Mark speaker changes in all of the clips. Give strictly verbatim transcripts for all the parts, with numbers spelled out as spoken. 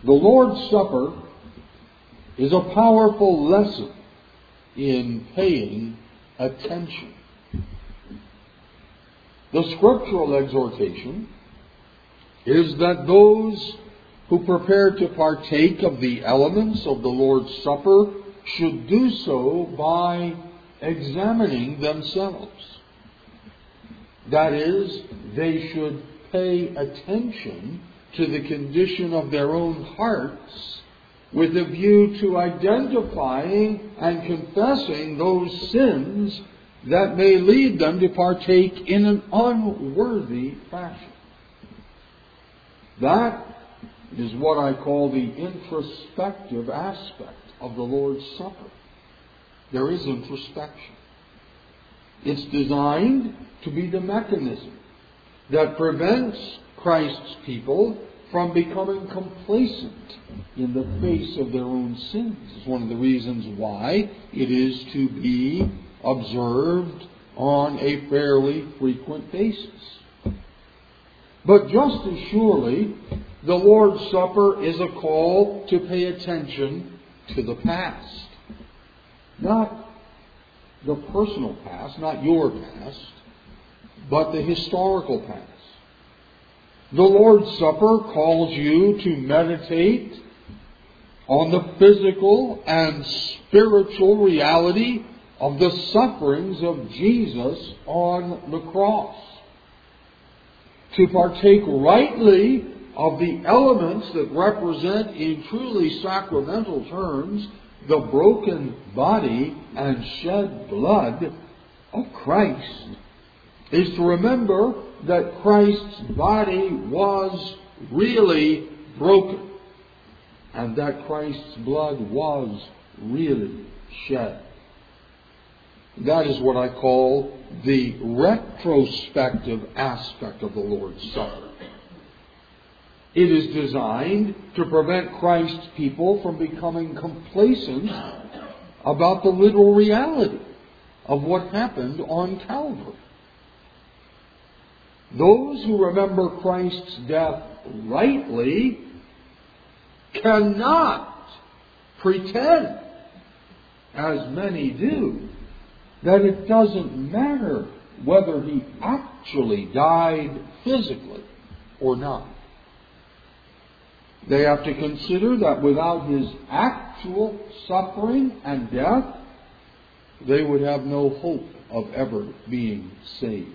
Speaker 1: The Lord's Supper is a powerful lesson in paying attention. The scriptural exhortation is that those who prepare to partake of the elements of the Lord's Supper should do so by examining themselves. That is, they should pay attention to the condition of their own hearts with a view to identifying and confessing those sins that may lead them to partake in an unworthy fashion. That is what I call the introspective aspect of the Lord's Supper. There is introspection. It's designed to be the mechanism that prevents Christ's people from becoming complacent in the face of their own sins. It's one of the reasons why it is to be observed on a fairly frequent basis. But just as surely, the Lord's Supper is a call to pay attention to the past. Not the personal past, not your past, but the historical past. The Lord's Supper calls you to meditate on the physical and spiritual reality of the sufferings of Jesus on the cross. To partake rightly of the elements that represent in truly sacramental terms the broken body and shed blood of Christ is to remember that Christ's body was really broken and that Christ's blood was really shed. That is what I call the retrospective aspect of the Lord's Supper. It is designed to prevent Christ's people from becoming complacent about the literal reality of what happened on Calvary. Those who remember Christ's death rightly cannot pretend, as many do, that it doesn't matter whether he actually died physically or not. They have to consider that without his actual suffering and death, they would have no hope of ever being saved.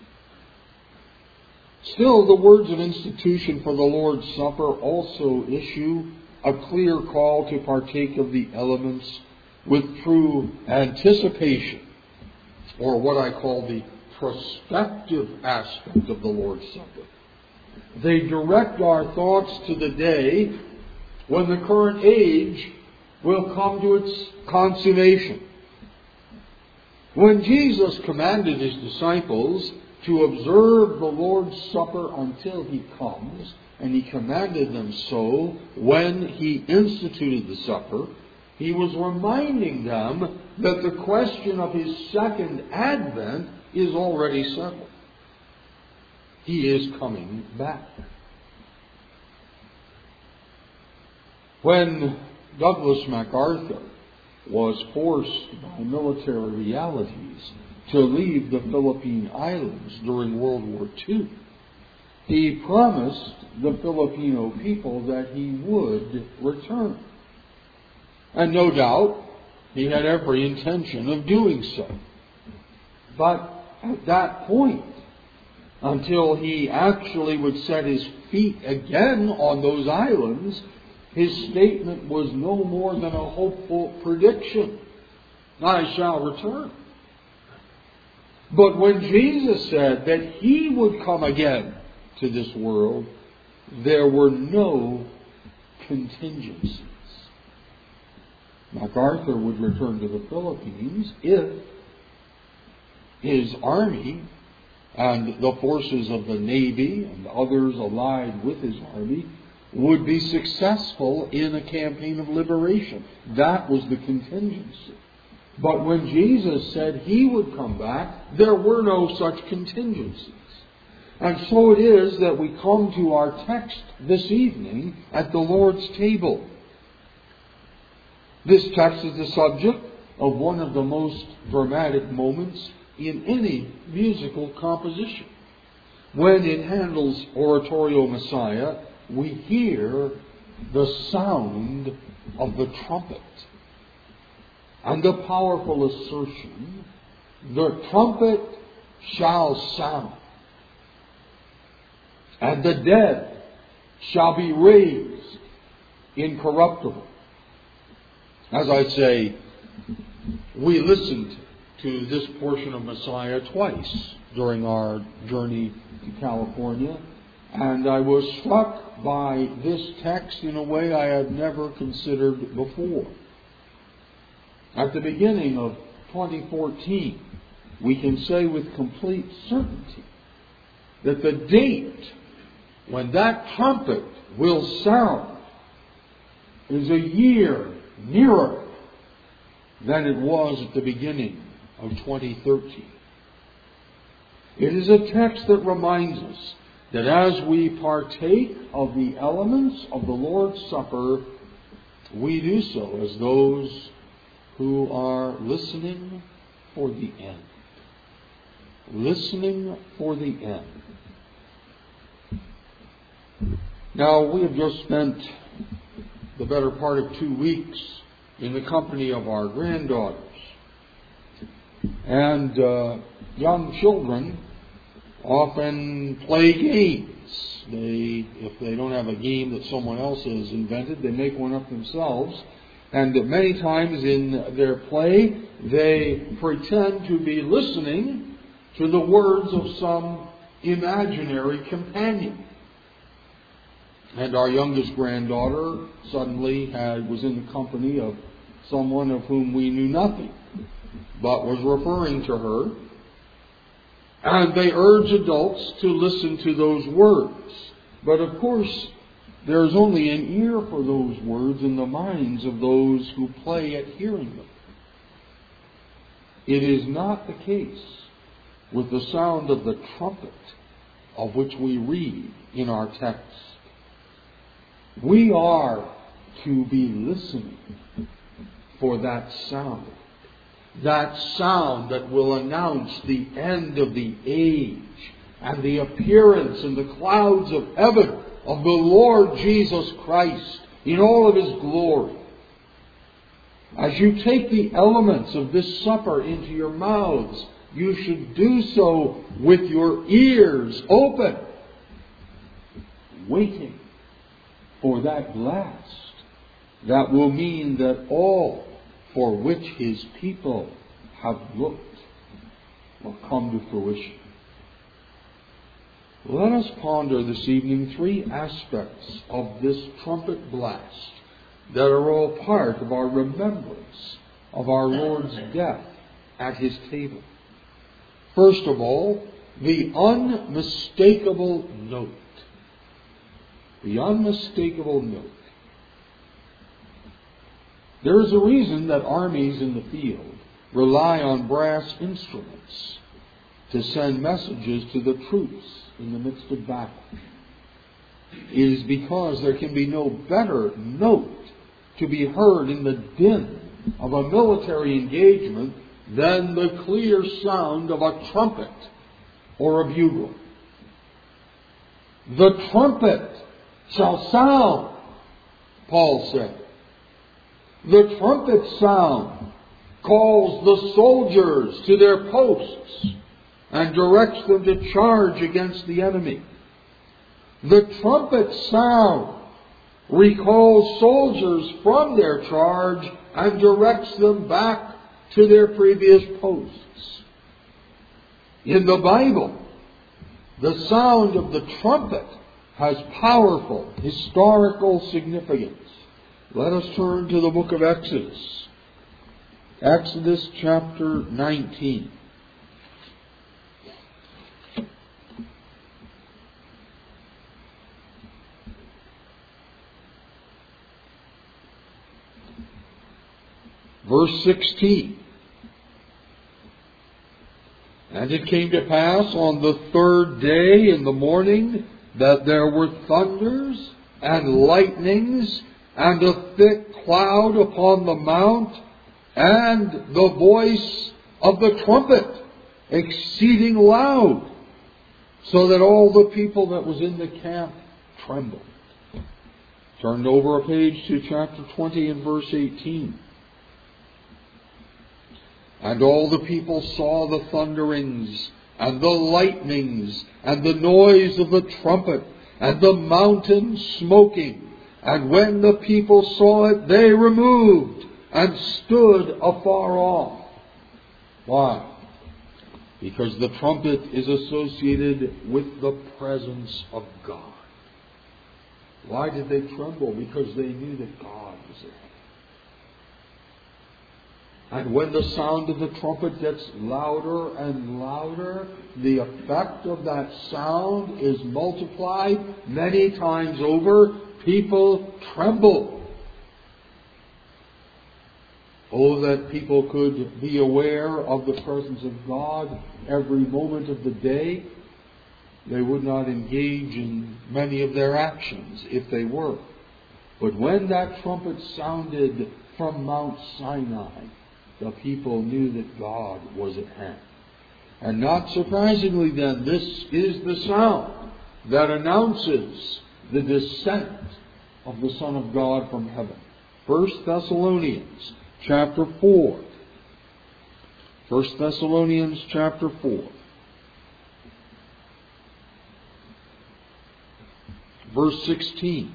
Speaker 1: Still, the words of institution for the Lord's Supper also issue a clear call to partake of the elements with true anticipation, or what I call the prospective aspect of the Lord's Supper. They direct our thoughts to the day when the current age will come to its consummation. When Jesus commanded his disciples to observe the Lord's Supper until he comes, and he commanded them so when he instituted the supper, he was reminding them that the question of his second advent is already settled. He is coming back. When Douglas MacArthur was forced by military realities to leave the Philippine Islands during World War Two, he promised the Filipino people that he would return. And no doubt, he had every intention of doing so. But at that point, until he actually would set his feet again on those islands, his statement was no more than a hopeful prediction. I shall return. But when Jesus said that he would come again to this world, there were no contingencies. MacArthur would return to the Philippines if his army and the forces of the Navy and others allied with his army would be successful in a campaign of liberation. That was the contingency. But when Jesus said he would come back, there were no such contingencies. And so it is that we come to our text this evening at the Lord's table. This text is the subject of one of the most dramatic moments in any musical composition. When in Handel's oratorio Messiah, we hear the sound of the trumpet. And the powerful assertion, the trumpet shall sound, and the dead shall be raised incorruptible. As I say, we listened to this portion of Messiah twice during our journey to California, and I was struck by this text in a way I had never considered before. At the beginning of twenty fourteen, we can say with complete certainty that the date when that trumpet will sound is a year nearer than it was at the beginning of twenty thirteen. It is a text that reminds us that as we partake of the elements of the Lord's Supper, we do so as those who are listening for the end. Listening for the end. Now, we have just spent the better part of two weeks in the company of our granddaughters. And uh, young children often play games. They, if they don't have a game that someone else has invented, they make one up themselves. And many times in their play, they pretend to be listening to the words of some imaginary companion. And our youngest granddaughter suddenly had, was in the company of someone of whom we knew nothing, but was referring to her. And they urge adults to listen to those words. But of course, there's only an ear for those words in the minds of those who play at hearing them. It is not the case with the sound of the trumpet of which we read in our text. We are to be listening for that sound. That sound that will announce the end of the age and the appearance in the clouds of heaven of the Lord Jesus Christ in all of His glory. As you take the elements of this supper into your mouths, you should do so with your ears open, waiting for that blast that will mean that all for which His people have looked will come to fruition. Let us ponder this evening three aspects of this trumpet blast that are all part of our remembrance of our Lord's death at His table. First of all, the unmistakable note. The unmistakable note. There is a reason that armies in the field rely on brass instruments to send messages to the troops in the midst of battle. It is because there can be no better note to be heard in the din of a military engagement than the clear sound of a trumpet or a bugle. The trumpet shall sound, Paul said. The trumpet sound calls the soldiers to their posts and directs them to charge against the enemy. The trumpet sound recalls soldiers from their charge and directs them back to their previous posts. In the Bible, the sound of the trumpet has powerful historical significance. Let us turn to the book of Exodus. Exodus chapter nineteen. Verse sixteen. And it came to pass on the third day in the morning that there were thunders and lightnings and a thick cloud upon the mount, and the voice of the trumpet exceeding loud, so that all the people that was in the camp trembled. Turned over a page to chapter twenty and verse eighteen. And all the people saw the thunderings and the lightnings and the noise of the trumpet and the mountain smoking. And when the people saw it, they removed and stood afar off. Why? Because the trumpet is associated with the presence of God. Why did they tremble? Because they knew that God was there. And when the sound of the trumpet gets louder and louder, the effect of that sound is multiplied many times over. People tremble. Oh, that people could be aware of the presence of God every moment of the day. They would not engage in many of their actions if they were. But when that trumpet sounded from Mount Sinai, the people knew that God was at hand. And not surprisingly then, this is the sound that announces the descent of the Son of God from heaven. First Thessalonians chapter four. First Thessalonians chapter four. Verse sixteen.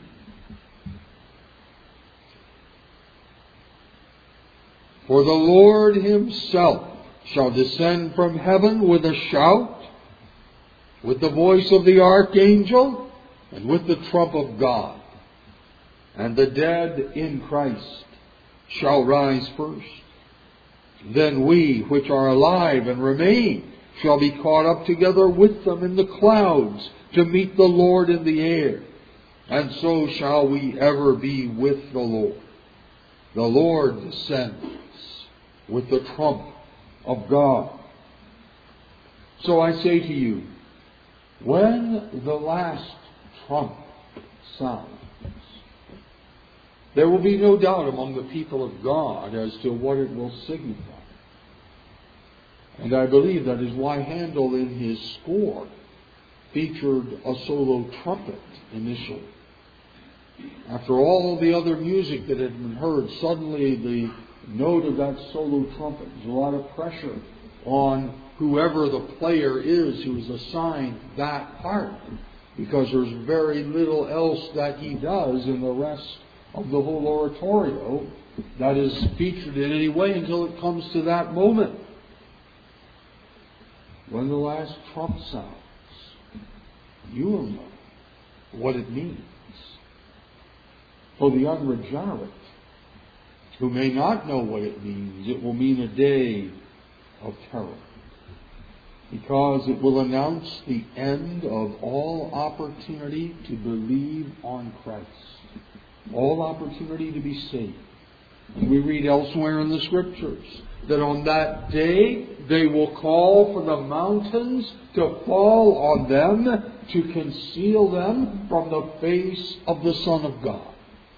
Speaker 1: For the Lord himself shall descend from heaven with a shout, with the voice of the archangel, and with the trump of God. And the dead in Christ shall rise first. Then we, which are alive and remain, shall be caught up together with them in the clouds to meet the Lord in the air. And so shall we ever be with the Lord. The Lord descends with the trump of God. So I say to you, when the last trump sounds, there will be no doubt among the people of God as to what it will signify. And I believe that is why Handel in his score featured a solo trumpet initially. After all the other music that had been heard, suddenly the note of that solo trumpet. There's a lot of pressure on whoever the player is who is assigned that part, because there's very little else that he does in the rest of the whole oratorio that is featured in any way until it comes to that moment. When the last trump sounds, you will know what it means. For the unregenerate, who may not know what it means, it will mean a day of terror. Because it will announce the end of all opportunity to believe on Christ. All opportunity to be saved. And we read elsewhere in the Scriptures that on that day they will call for the mountains to fall on them to conceal them from the face of the Son of God.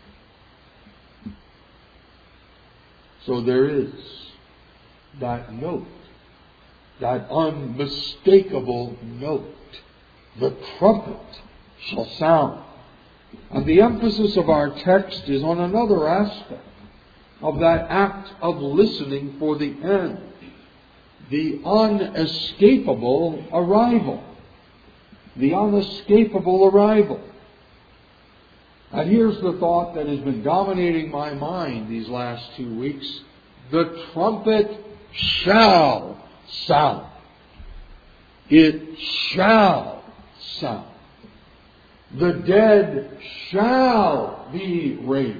Speaker 1: So there is that note, that unmistakable note. The trumpet shall sound. And the emphasis of our text is on another aspect of that act of listening for the end. The unescapable arrival. The unescapable arrival. And here's the thought that has been dominating my mind these last two weeks. The trumpet shall sound. It shall sound. The dead shall be raised.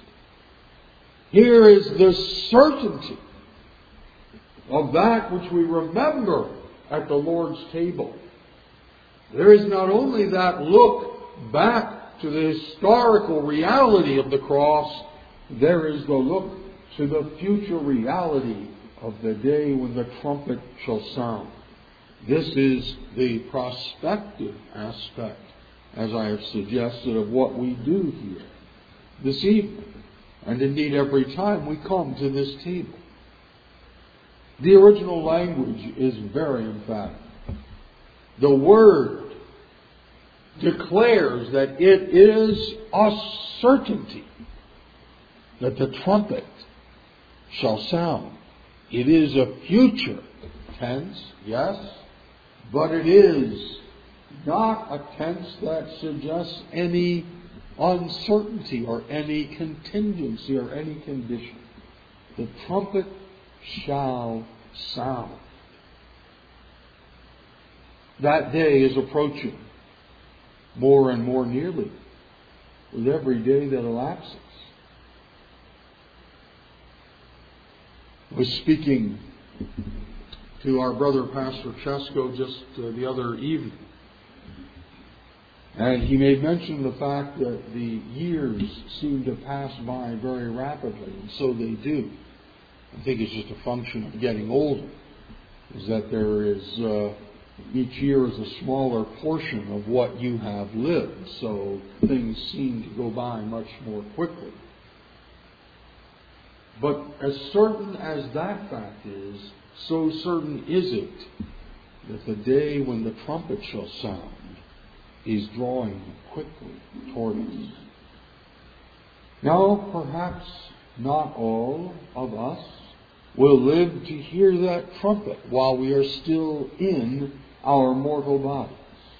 Speaker 1: Here is the certainty of that which we remember at the Lord's table. There is not only that look back to the historical reality of the cross, there is the look to the future reality of the day when the trumpet shall sound. This is the prospective aspect, as I have suggested, of what we do here this evening, and indeed every time we come to this table. The original language is very emphatic. The Word declares that it is a certainty that the trumpet shall sound. It is a future tense, yes, but it is not a tense that suggests any uncertainty or any contingency or any condition. The trumpet shall sound. That day is approaching more and more nearly with every day that elapses. I was speaking to our brother Pastor Chesko just uh, the other evening, and he made mention of the fact that the years seem to pass by very rapidly, and so they do. I think it's just a function of getting older, is that there is, uh, each year is a smaller portion of what you have lived, so things seem to go by much more quickly. But as certain as that fact is, so certain is it that the day when the trumpet shall sound is drawing quickly toward us. Now, perhaps not all of us will live to hear that trumpet while we are still in our mortal bodies.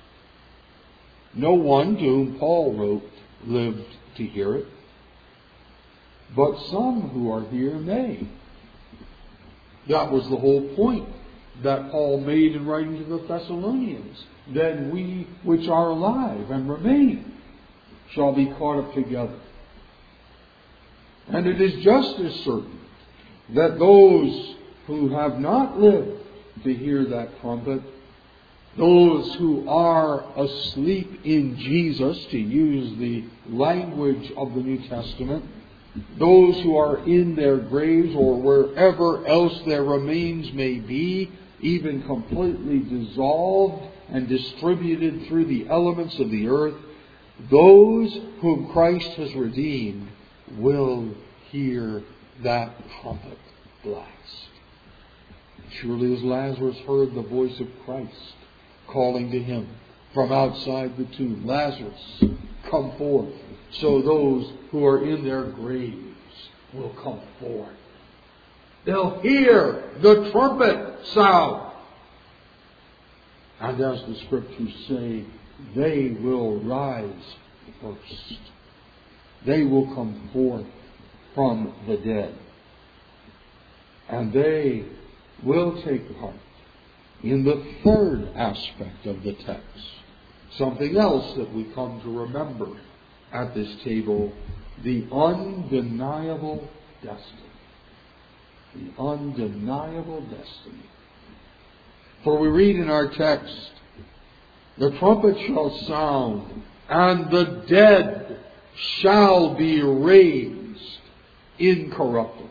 Speaker 1: No one to whom Paul wrote lived to hear it, but some who are here may. That was the whole point that Paul made in writing to the Thessalonians. Then we which are alive and remain shall be caught up together. And it is just as certain that those who have not lived to hear that trumpet, those who are asleep in Jesus, to use the language of the New Testament, those who are in their graves or wherever else their remains may be, even completely dissolved and distributed through the elements of the earth, those whom Christ has redeemed will hear that trumpet blast. Surely as Lazarus heard the voice of Christ calling to him from outside the tomb, Lazarus, come forth. So those who are in their graves will come forth. They'll hear the trumpet sound. And as the Scriptures say, they will rise first. They will come forth from the dead. And they will take part in the third aspect of the text. Something else that we come to remember at this table, the undeniable destiny. The undeniable destiny. For we read in our text, the trumpet shall sound, and the dead shall be raised incorruptible.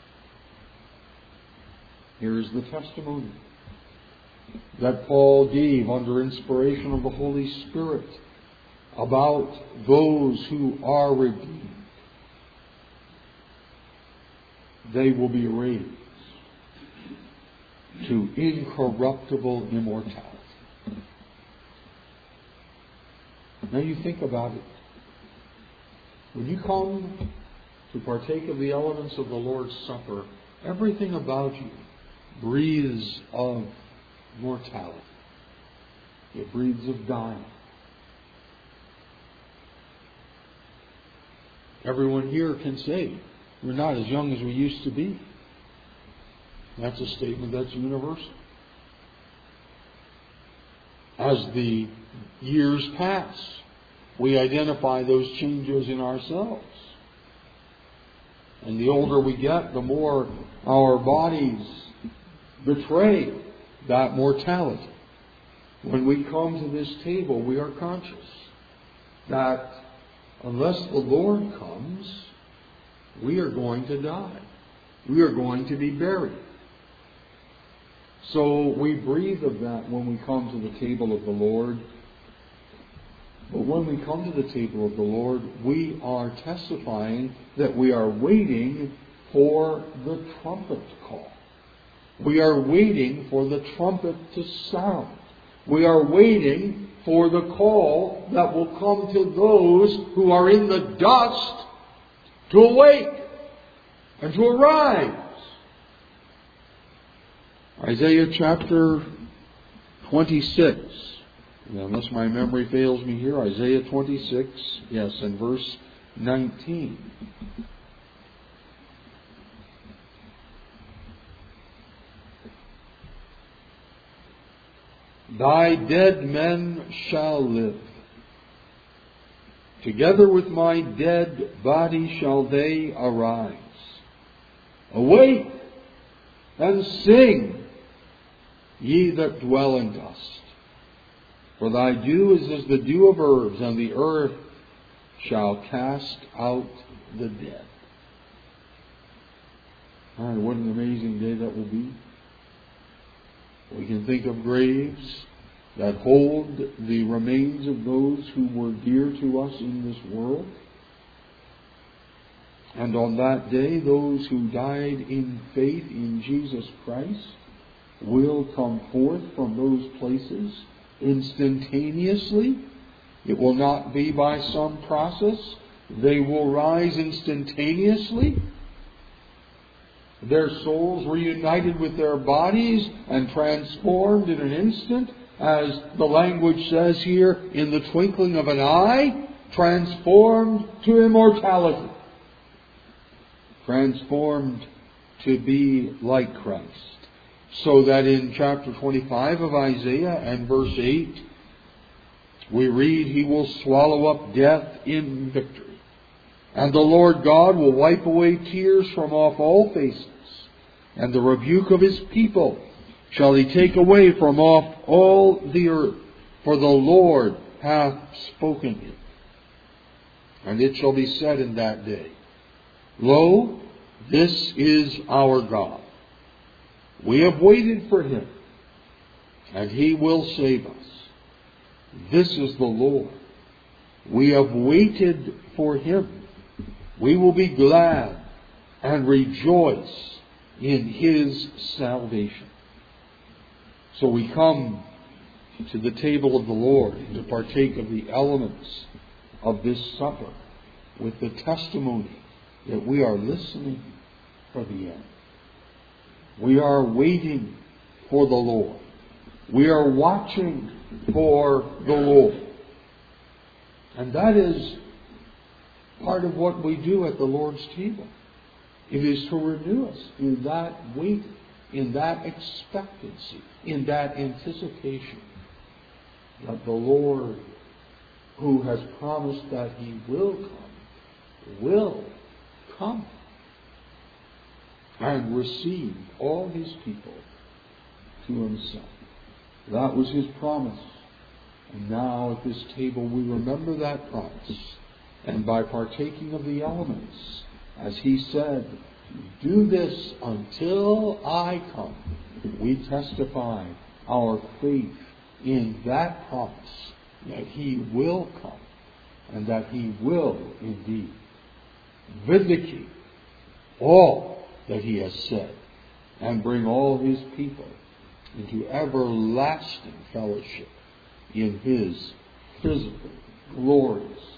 Speaker 1: Here is the testimony that Paul gave under inspiration of the Holy Spirit about those who are redeemed. They will be raised to incorruptible immortality. Now you think about it. When you come to partake of the elements of the Lord's Supper, everything about you breathes of mortality. It breathes of dying. Everyone here can say, we're not as young as we used to be. That's a statement that's universal. As the years pass, we identify those changes in ourselves. And the older we get, the more our bodies betray that mortality. When we come to this table, we are conscious that unless the Lord comes, we are going to die. We are going to be buried. So we breathe of that when we come to the table of the Lord. But when we come to the table of the Lord, we are testifying that we are waiting for the trumpet call. We are waiting for the trumpet to sound. We are waiting for the call that will come to those who are in the dust to awake and to arise. Isaiah chapter twenty-six. Unless my memory fails me here, Isaiah twenty-six, yes, and verse nineteen. Thy dead men shall live. Together with my dead body shall they arise. Awake and sing, ye that dwell in dust. For thy dew is as the dew of herbs, and the earth shall cast out the dead. Ah, what an amazing day that will be. We can think of graves that hold the remains of those who were dear to us in this world. And on that day, those who died in faith in Jesus Christ will come forth from those places instantaneously. It will not be by some process. They will rise instantaneously. Their souls reunited with their bodies and transformed in an instant, as the language says here, in the twinkling of an eye, transformed to immortality. Transformed to be like Christ. So that in chapter twenty-five of Isaiah and verse eight, we read, He will swallow up death in victory. And the Lord God will wipe away tears from off all faces. And the rebuke of His people shall He take away from off all the earth. For the Lord hath spoken it. And it shall be said in that day, Lo, this is our God. We have waited for Him, and He will save us. This is the Lord. We have waited for Him. We will be glad and rejoice in His salvation. So we come to the table of the Lord to partake of the elements of this supper with the testimony that we are listening for the end. We are waiting for the Lord. We are watching for the Lord. And that is part of what we do at the Lord's table. It is to renew us in that wait, in that expectancy, in that anticipation that the Lord, who has promised that He will come, will come and receive all His people to Himself. That was His promise. And now at this table we remember that promise. And by partaking of the elements, as He said, do this until I come, we testify our faith in that promise that He will come and that He will indeed vindicate all that He has said and bring all His people into everlasting fellowship in His physical, glorious